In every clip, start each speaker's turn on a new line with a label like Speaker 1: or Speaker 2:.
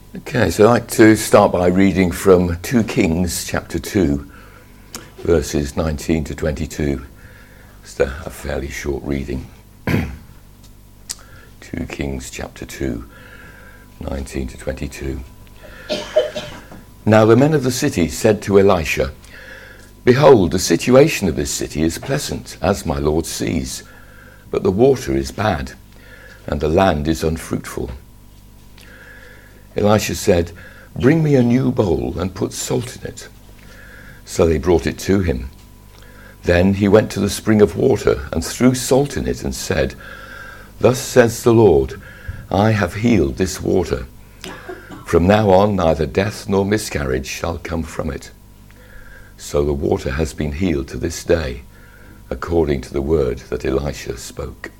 Speaker 1: Okay, so I'd like to start by reading from 2 Kings chapter 2, verses 19 to 22. It's a fairly short reading. 2 Kings chapter 2, 19 to 22. Now the men of the city said to Elisha, "Behold, the situation of this city is pleasant, as my Lord sees, but the water is bad, and the land is unfruitful." Elisha said, "Bring me a new bowl and put salt in it." So they brought it to him. Then he went to the spring of water and threw salt in it and said, "Thus says the Lord, I have healed this water. From now on neither death nor miscarriage shall come from it." So the water has been healed to this day, according to the word that Elisha spoke.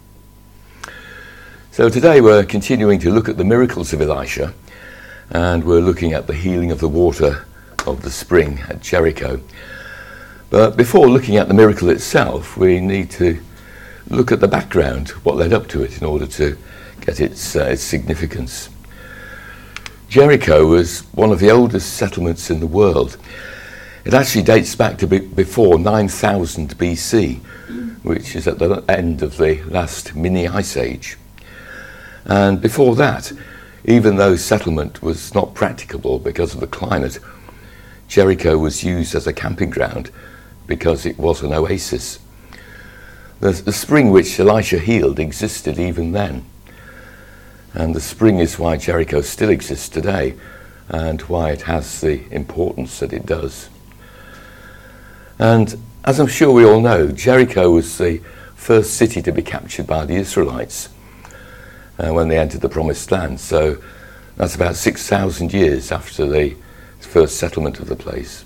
Speaker 1: So today we're continuing to look at the miracles of Elisha, and we're looking at the healing of the water of the spring at Jericho. But before looking at the miracle itself, we need to look at the background, what led up to it, in order to get its significance. Jericho was one of the oldest settlements in the world. It actually dates back to before 9000 BC, which is at the end of the last mini ice age. And before that, even though settlement was not practicable because of the climate, Jericho was used as a camping ground because it was an oasis. The spring which Elisha healed existed even then. And the spring is why Jericho still exists today and why it has the importance that it does. And as I'm sure we all know, Jericho was the first city to be captured by the Israelites when they entered the Promised Land. So that's about 6,000 years after the first settlement of the place.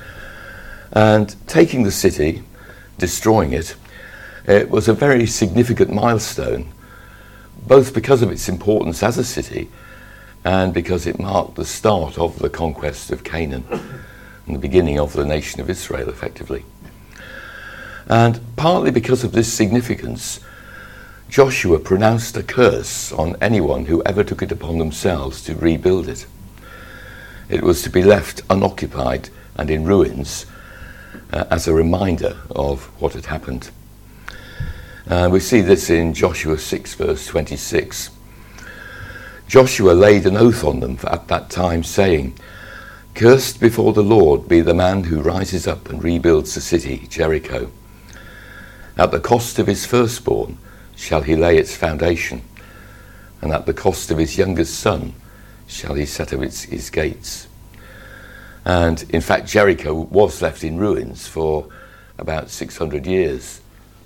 Speaker 1: And taking the city, destroying it, it was a very significant milestone, both because of its importance as a city and because it marked the start of the conquest of Canaan and the beginning of the nation of Israel, effectively. And partly because of this significance, Joshua pronounced a curse on anyone who ever took it upon themselves to rebuild it. It was to be left unoccupied and in ruins as a reminder of what had happened. We see this in Joshua 6, verse 26. Joshua laid an oath on them at that time, saying, "Cursed before the Lord be the man who rises up and rebuilds the city, Jericho. At the cost of his firstborn shall he lay its foundation, and at the cost of his youngest son shall he set up his gates." And in fact, Jericho was left in ruins for about 600 years.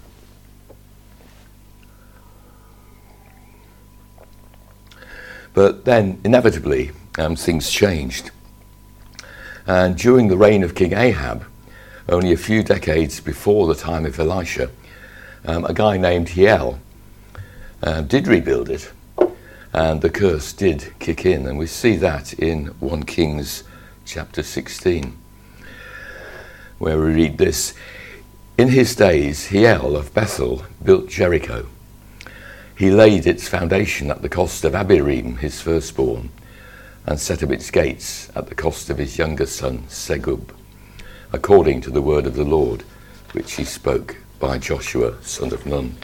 Speaker 1: But then, inevitably, things changed. And during the reign of King Ahab, only a few decades before the time of Elisha, a guy named Hiel did rebuild it, and the curse did kick in. And we see that in 1 Kings chapter 16, where we read this: "In his days, Hiel of Bethel built Jericho. He laid its foundation at the cost of Abiram, his firstborn, and set up its gates at the cost of his younger son, Segub, according to the word of the Lord, which he spoke by Joshua, son of Nun."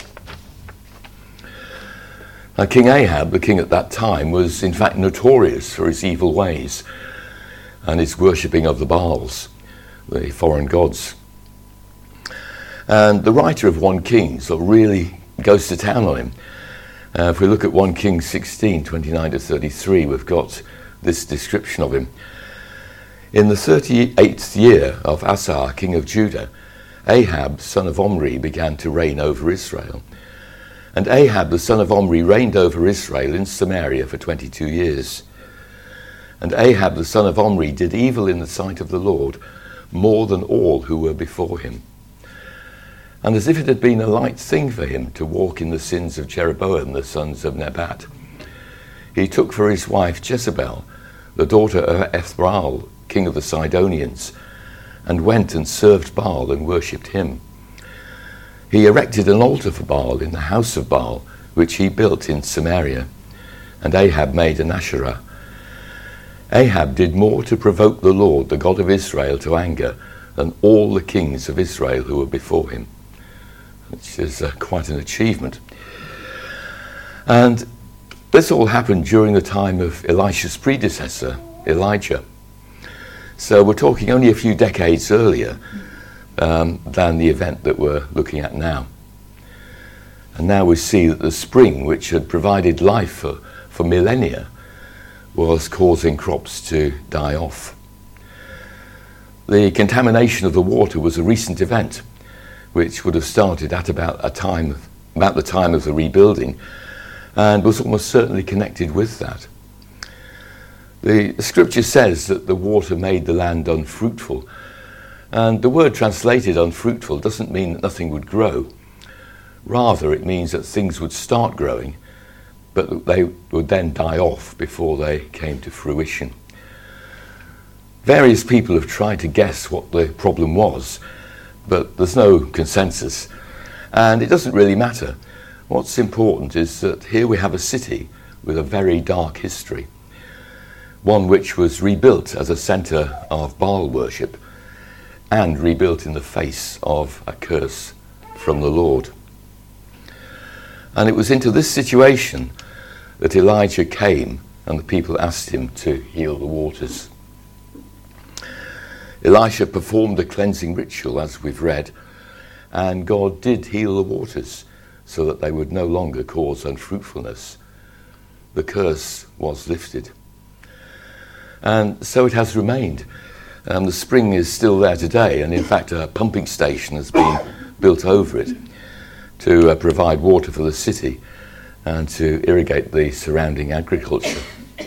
Speaker 1: Now, King Ahab, the king at that time, was in fact notorious for his evil ways and his worshipping of the Baals, the foreign gods. And the writer of 1 Kings really goes to town on him. If we look at 1 Kings 16, 29 to 33, we've got this description of him. "In the 38th year of Asa, king of Judah, Ahab, son of Omri, began to reign over Israel. And Ahab, the son of Omri, reigned over Israel in Samaria for 22 years. And Ahab, the son of Omri, did evil in the sight of the Lord, more than all who were before him. And as if it had been a light thing for him to walk in the sins of Jeroboam, the sons of Nebat, he took for his wife Jezebel, the daughter of Ethbaal, king of the Sidonians, and went and served Baal and worshipped him. He erected an altar for Baal in the house of Baal, which he built in Samaria. And Ahab made an Asherah. Ahab did more to provoke the Lord, the God of Israel, to anger than all the kings of Israel who were before him, which is quite an achievement. And this all happened during the time of Elisha's predecessor, Elijah. So we're talking only a few decades earlier than the event that we're looking at now. And now we see that the spring, which had provided life for millennia, was causing crops to die off. The contamination of the water was a recent event, which would have started at about the time of the rebuilding, and was almost certainly connected with that. The scripture says that the water made the land unfruitful, and the word translated unfruitful doesn't mean that nothing would grow. Rather, it means that things would start growing, but they would then die off before they came to fruition. Various people have tried to guess what the problem was, but there's no consensus, and it doesn't really matter. What's important is that here we have a city with a very dark history, one which was rebuilt as a centre of Baal worship and rebuilt in the face of a curse from the Lord. And it was into this situation that Elijah came and the people asked him to heal the waters. Elisha performed a cleansing ritual, as we've read, and God did heal the waters so that they would no longer cause unfruitfulness. The curse was lifted. And so it has remained. The spring is still there today, and in fact a pumping station has been built over it to provide water for the city and to irrigate the surrounding agriculture.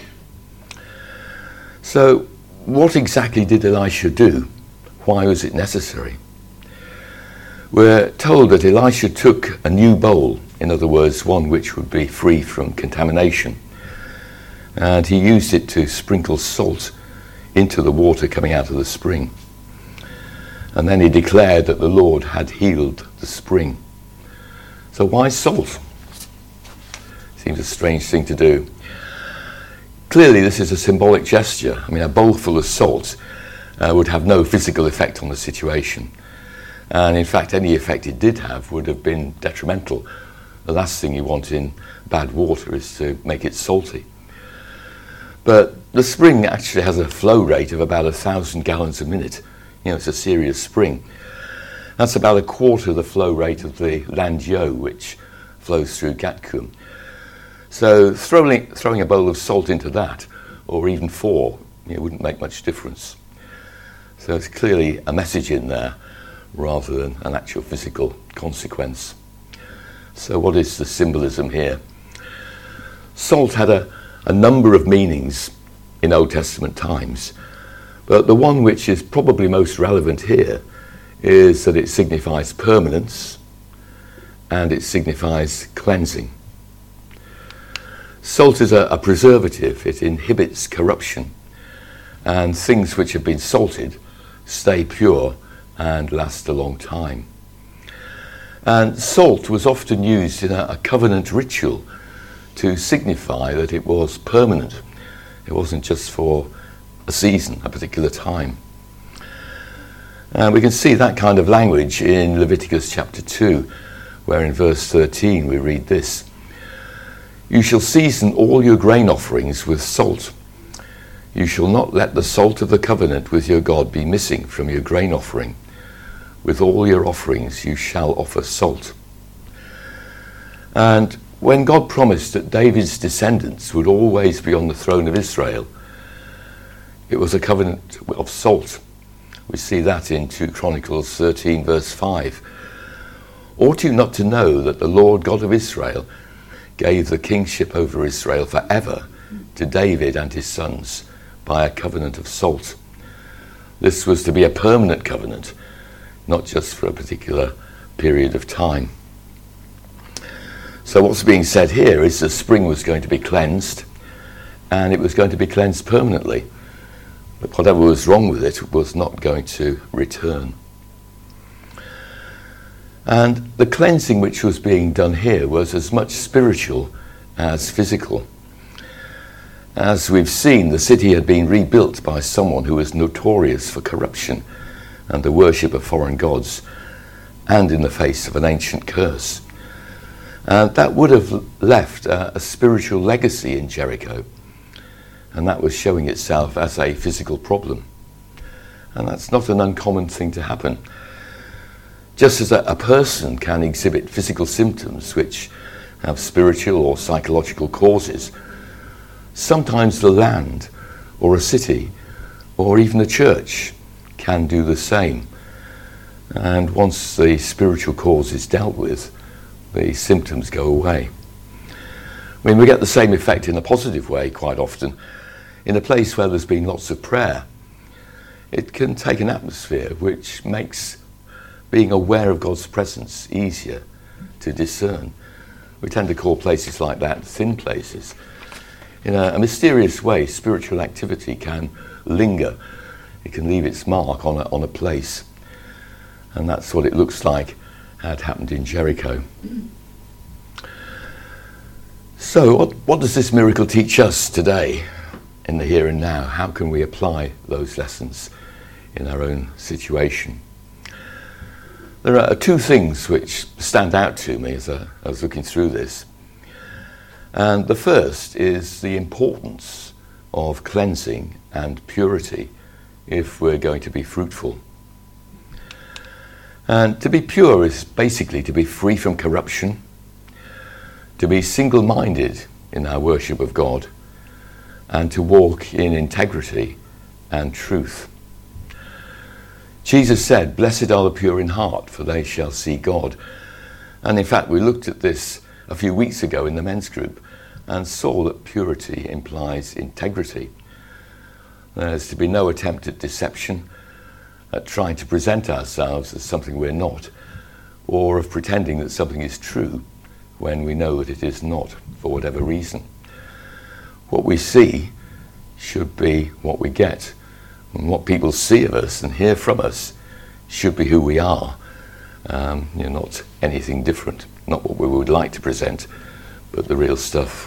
Speaker 1: So what exactly did Elisha do? Why was it necessary? We're told that Elisha took a new bowl, in other words, one which would be free from contamination, and he used it to sprinkle salt into the water coming out of the spring. And then he declared that the Lord had healed the spring. So why salt? Seems a strange thing to do. Clearly this is a symbolic gesture. I mean, a bowl full of salt would have no physical effect on the situation. And in fact, any effect it did have would have been detrimental. The last thing you want in bad water is to make it salty. But the spring actually has a flow rate of about 1,000 gallons a minute. You know, it's a serious spring. That's about a quarter of the flow rate of the Landio, which flows through Gatcombe. So throwing a bowl of salt into that, or even four, wouldn't make much difference. So it's clearly a message in there rather than an actual physical consequence. So what is the symbolism here? Salt had a number of meanings in Old Testament times, but the one which is probably most relevant here is that it signifies permanence and it signifies cleansing. Salt is a preservative. It inhibits corruption, and things which have been salted stay pure and last a long time. And salt was often used in a covenant ritual to signify that it was permanent. It wasn't just for a season, a particular time. And we can see that kind of language in Leviticus chapter 2, where in verse 13 we read this: "You shall season all your grain offerings with salt. You shall not let the salt of the covenant with your God be missing from your grain offering. With all your offerings you shall offer salt." And when God promised that David's descendants would always be on the throne of Israel, it was a covenant of salt. We see that in 2 Chronicles 13 verse 5. "Ought you not to know that the Lord God of Israel gave the kingship over Israel forever to David and his sons by a covenant of salt?" This was to be a permanent covenant, not just for a particular period of time. So what's being said here is the spring was going to be cleansed, and it was going to be cleansed permanently. But whatever was wrong with it was not going to return. And the cleansing which was being done here was as much spiritual as physical. As we've seen, the city had been rebuilt by someone who was notorious for corruption and the worship of foreign gods, and in the face of an ancient curse. And that would have left a spiritual legacy in Jericho, and that was showing itself as a physical problem. And that's not an uncommon thing to happen. Just as a person can exhibit physical symptoms which have spiritual or psychological causes, sometimes the land or a city or even a church can do the same. And once the spiritual cause is dealt with, the symptoms go away. I mean, we get the same effect in a positive way quite often. In a place where there's been lots of prayer, it can take an atmosphere which makes being aware of God's presence easier to discern. We tend to call places like that thin places. In a mysterious way, spiritual activity can linger. It can leave its mark on a place. And that's what it looks like had happened in Jericho. So what does this miracle teach us today in the here and now? How can we apply those lessons in our own situation? There are two things which stand out to me as I was looking through this. And the first is the importance of cleansing and purity if we're going to be fruitful. And to be pure is basically to be free from corruption, to be single-minded in our worship of God, and to walk in integrity and truth. Jesus said, "Blessed are the pure in heart, for they shall see God." And in fact, we looked at this a few weeks ago in the men's group and saw that purity implies integrity. There's to be no attempt at deception, at trying to present ourselves as something we're not, or of pretending that something is true when we know that it is not, for whatever reason. What we see should be what we get. And what people see of us and hear from us should be who we are. Not anything different, not what we would like to present, but the real stuff.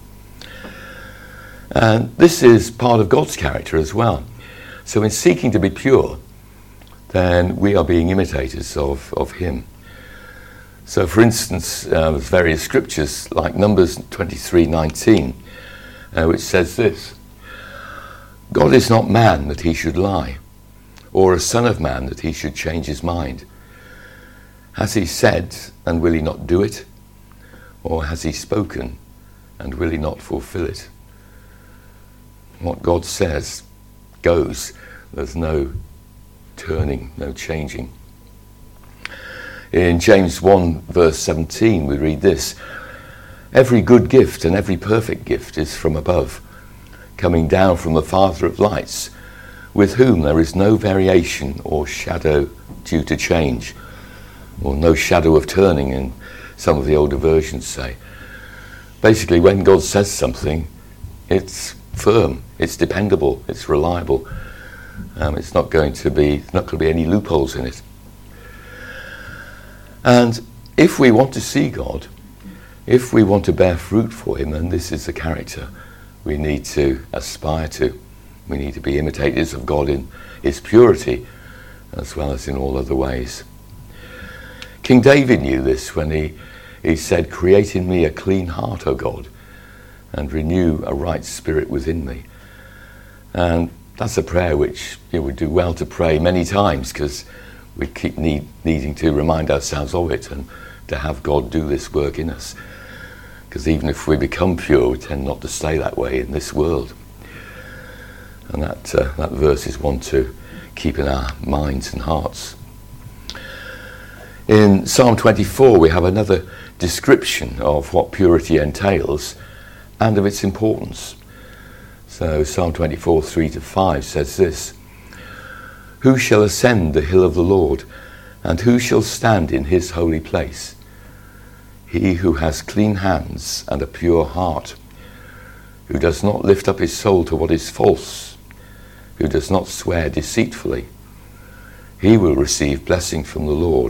Speaker 1: And this is part of God's character as well. So in seeking to be pure, then we are being imitators of him. So for instance, there's various scriptures like Numbers 23:19, which says this: "God is not man that he should lie, or a son of man that he should change his mind. Has he said, and will he not do it? Or has he spoken, and will he not fulfill it?" What God says goes. There's no turning, no changing. In James 1 verse 17 we read this: "Every good gift and every perfect gift is from above, coming down from the Father of lights, with whom there is no variation or shadow due to change," or no shadow of turning, in some of the older versions say. Basically, when God says something, it's firm, it's dependable, it's reliable. It's not going to be any loopholes in it. And if we want to see God, if we want to bear fruit for him, and this is the character we need to aspire to, we need to be imitators of God in his purity as well as in all other ways. King David knew this when he said, "Create in me a clean heart, O God, and renew a right spirit within me." And that's a prayer which we do well to pray many times, because we keep needing to remind ourselves of it and to have God do this work in us. Because even if we become pure, we tend not to stay that way in this world. And that verse is one to keep in our minds and hearts. In Psalm 24, we have another description of what purity entails and of its importance. So Psalm 24, 3-5 says this: "Who shall ascend the hill of the Lord, and who shall stand in his holy place? He who has clean hands and a pure heart, who does not lift up his soul to what is false, who does not swear deceitfully. He will receive blessing from the Lord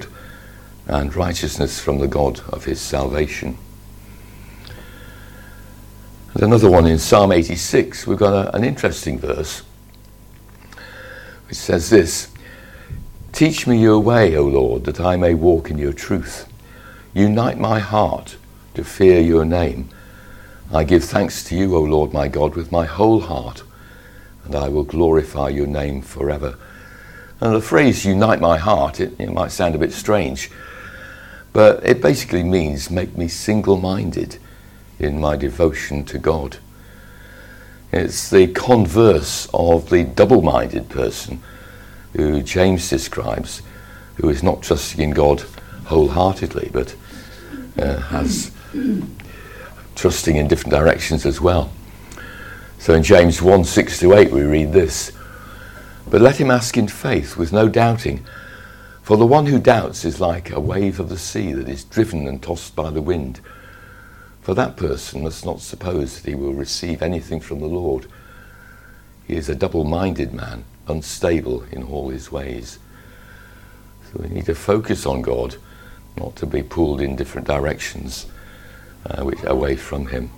Speaker 1: and righteousness from the God of his salvation." And another one in Psalm 86, we've got an interesting verse which says this: "Teach me your way, O Lord, that I may walk in your truth. Unite my heart to fear your name. I give thanks to you, O Lord my God, with my whole heart, and I will glorify your name forever." And the phrase "unite my heart," it might sound a bit strange, but it basically means make me single-minded in my devotion to God. It's the converse of the double-minded person who James describes, who is not trusting in God wholeheartedly, but has trusting in different directions as well. So in James 1, 6-8 we read this: "But let him ask in faith with no doubting, for the one who doubts is like a wave of the sea that is driven and tossed by the wind. For that person must not suppose that he will receive anything from the Lord. He is a double-minded man, unstable in all his ways." So we need to focus on God, not to be pulled in different directions away from him.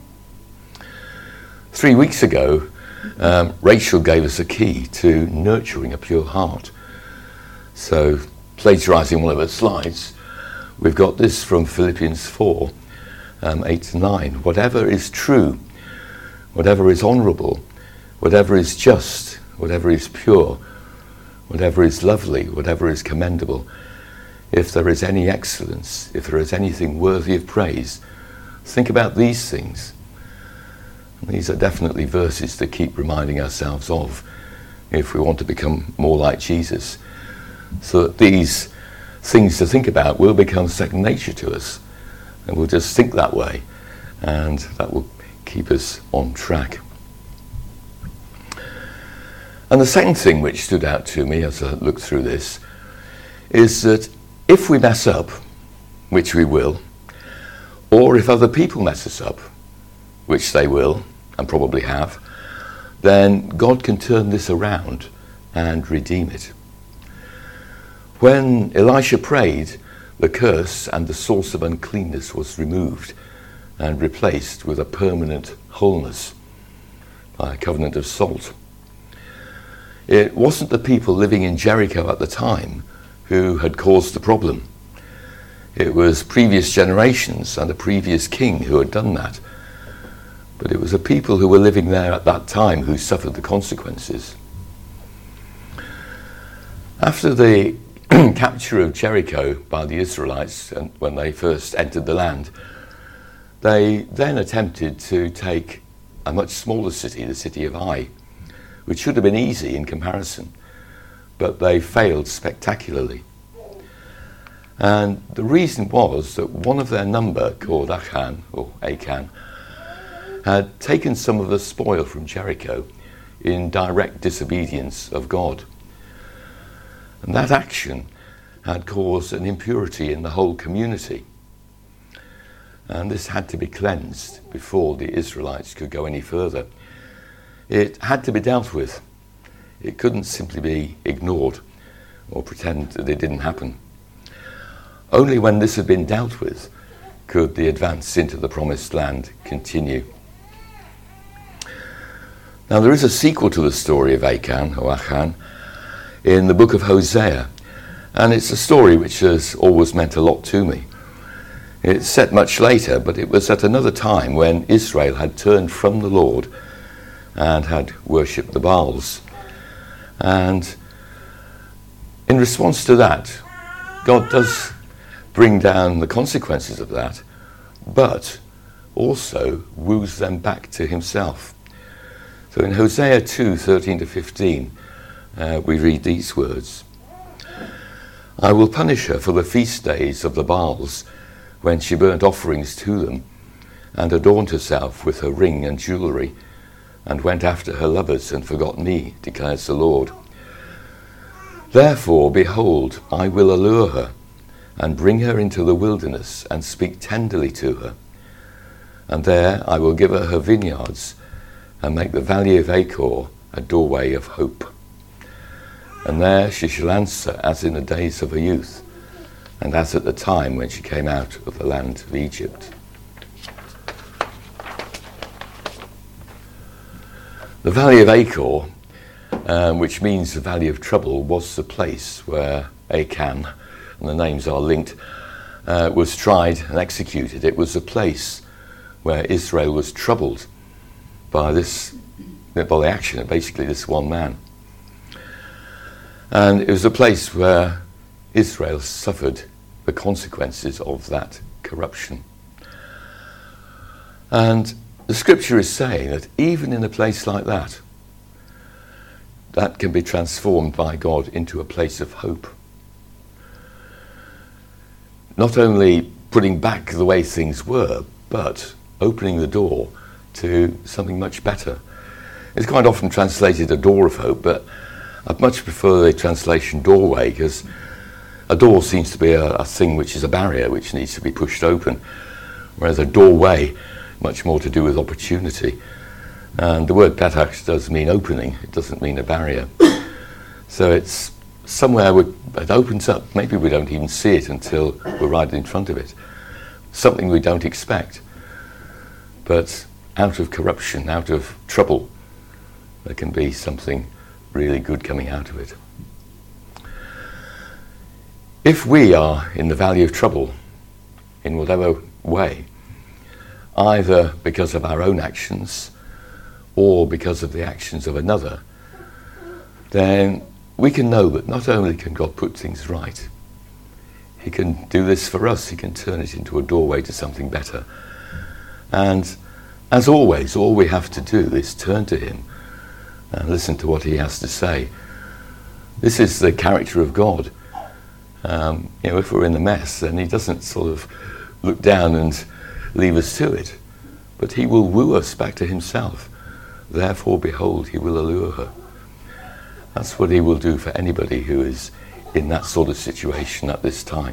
Speaker 1: 3 weeks ago, Rachel gave us a key to nurturing a pure heart. So, plagiarising one of her slides, we've got this from Philippians 4, 8-9. "Whatever is true, whatever is honourable, whatever is just, whatever is pure, whatever is lovely, whatever is commendable, if there is any excellence, if there is anything worthy of praise, think about these things." And these are definitely verses to keep reminding ourselves of if we want to become more like Jesus, so that these things to think about will become second nature to us, and we'll just think that way, and that will keep us on track. And the second thing which stood out to me as I looked through this is that if we mess up, which we will, or if other people mess us up, which they will and probably have, then God can turn this around and redeem it. When Elisha prayed, the curse and the source of uncleanness was removed and replaced with a permanent wholeness by a covenant of salt. It wasn't the people living in Jericho at the time who had caused the problem. It was previous generations and a previous king who had done that. But it was the people who were living there at that time who suffered the consequences. After the capture of Jericho by the Israelites, and when they first entered the land, they then attempted to take a much smaller city, the city of Ai, which should have been easy in comparison, but they failed spectacularly. And the reason was that one of their number, called Achan, had taken some of the spoil from Jericho in direct disobedience of God. And that action had caused an impurity in the whole community. And this had to be cleansed before the Israelites could go any further. It had to be dealt with. It couldn't simply be ignored or pretend that it didn't happen. Only when this had been dealt with could the advance into the promised land continue. Now there is a sequel to the story of Achan in the book of Hosea, and it's a story which has always meant a lot to me. It's set much later, but it was at another time when Israel had turned from the Lord and had worshipped the Baals. And in response to that, God does bring down the consequences of that, but also woos them back to himself. So in Hosea 2, 13-15, we read these words: "I will punish her for the feast days of the Baals, when she burnt offerings to them, and adorned herself with her ring and jewellery, and went after her lovers and forgot me, declares the Lord. Therefore, behold, I will allure her, and bring her into the wilderness, and speak tenderly to her. And there I will give her her vineyards, and make the valley of Achor a doorway of hope. And there she shall answer as in the days of her youth, and as at the time when she came out of the land of Egypt." The Valley of Achor, which means the Valley of Trouble, was the place where Achan, and the names are linked, was tried and executed. It was a place where Israel was troubled by the action of basically this one man. And it was a place where Israel suffered the consequences of that corruption. And the scripture is saying that even in a place like that, that can be transformed by God into a place of hope. Not only putting back the way things were, but opening the door to something much better. It's quite often translated a door of hope, but I'd much prefer the translation doorway, because a door seems to be a thing which is a barrier which needs to be pushed open, whereas a doorway, much more to do with opportunity. And the word petach does mean opening, it doesn't mean a barrier. So it's somewhere it opens up. Maybe we don't even see it until we're right in front of it. Something we don't expect. But out of corruption, out of trouble, there can be something really good coming out of it. If we are in the valley of trouble, in whatever way, either because of our own actions or because of the actions of another, then we can know that not only can God put things right, he can do this for us, he can turn it into a doorway to something better. And as always, all we have to do is turn to him and listen to what he has to say. This is the character of God. If we're in a mess, then he doesn't sort of look down and leave us to it, but he will woo us back to himself. Therefore, behold, he will allure her. That's what he will do for anybody who is in that sort of situation at this time.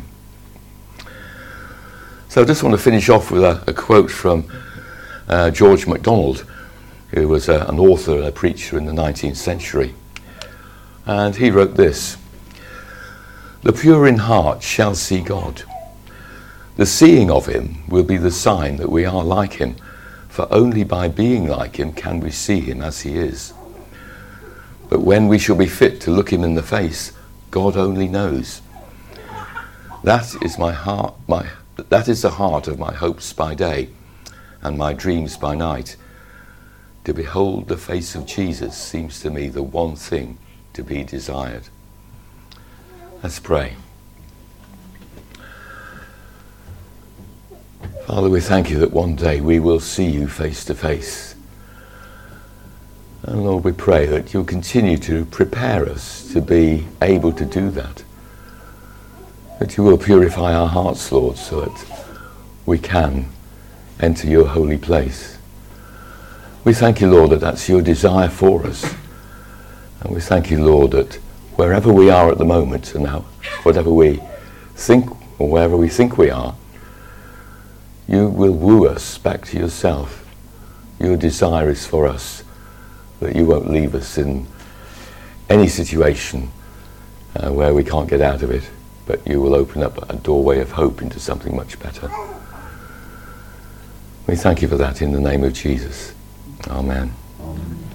Speaker 1: So I just want to finish off with a quote from George MacDonald, who was an author and a preacher in the 19th century. And he wrote this: "The pure in heart shall see God. The seeing of him will be the sign that we are like him, for only by being like him can we see him as he is. But when we shall be fit to look him in the face, God only knows. That is my heart, that is the heart of my hopes by day and my dreams by night. To behold the face of Jesus seems to me the one thing to be desired." Let's pray. Father, we thank you that one day we will see you face to face. And Lord, we pray that you'll continue to prepare us to be able to do that. That you will purify our hearts, Lord, so that we can enter your holy place. We thank you, Lord, that that's your desire for us. And we thank you, Lord, that wherever we are at the moment, and now whatever we think, or wherever we think we are, you will woo us back to yourself. Your desire is for us that you won't leave us in any situation where we can't get out of it, but you will open up a doorway of hope into something much better. We thank you for that in the name of Jesus. Amen.
Speaker 2: Amen.